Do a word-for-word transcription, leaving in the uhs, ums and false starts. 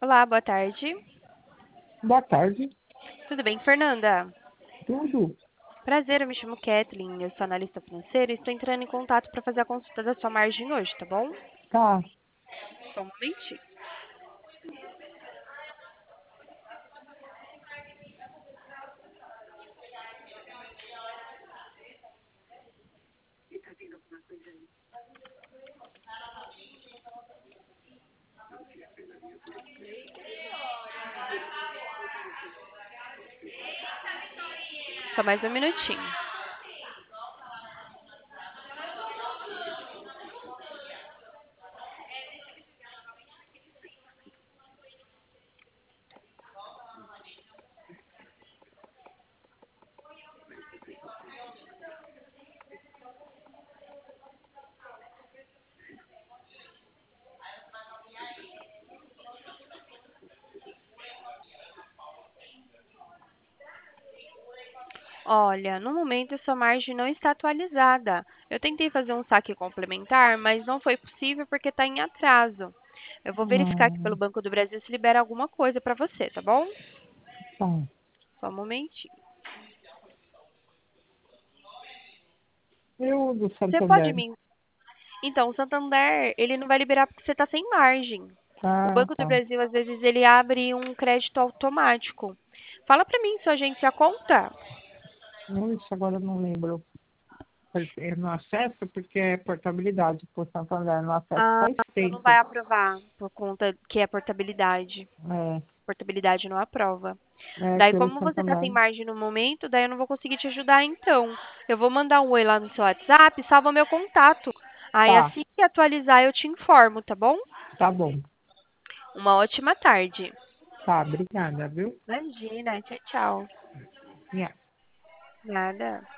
Olá, boa tarde. Boa tarde. Tudo bem, Fernanda? Tudo? Prazer, eu me chamo Kathleen, eu sou analista financeira e estou entrando em contato para fazer a consulta da sua margem hoje, tá bom? Tá. Só um momentinho. Só mais um minutinho. Olha, no momento a sua margem não está atualizada. Eu tentei fazer um saque complementar, mas não foi possível porque está em atraso. Eu vou verificar aqui pelo Hum, Banco do Brasil se libera alguma coisa para você, tá bom? tá. Só um momentinho. Eu do Você pode Santander. me... Então, o Santander, ele não vai liberar porque você está sem margem. O Tá, Banco do tá. Brasil, às vezes, ele abre um crédito automático. Fala para mim, sua agência conta? Não, isso agora eu não lembro. Eu não acesso porque é portabilidade por Santander. Não acesso Ah, faz então não vai tempo. aprovar por conta que é portabilidade. É, Portabilidade não aprova. é Daí, pelo como você está sem Santander. margem no momento, daí eu não vou conseguir te ajudar, então. Eu vou mandar um oi lá no seu WhatsApp, salva meu contato. Aí, Tá, assim que atualizar, eu te informo, tá bom? tá bom. Uma ótima tarde. Tá, obrigada, viu? Imagina, tchau, tchau. Yeah. Nada.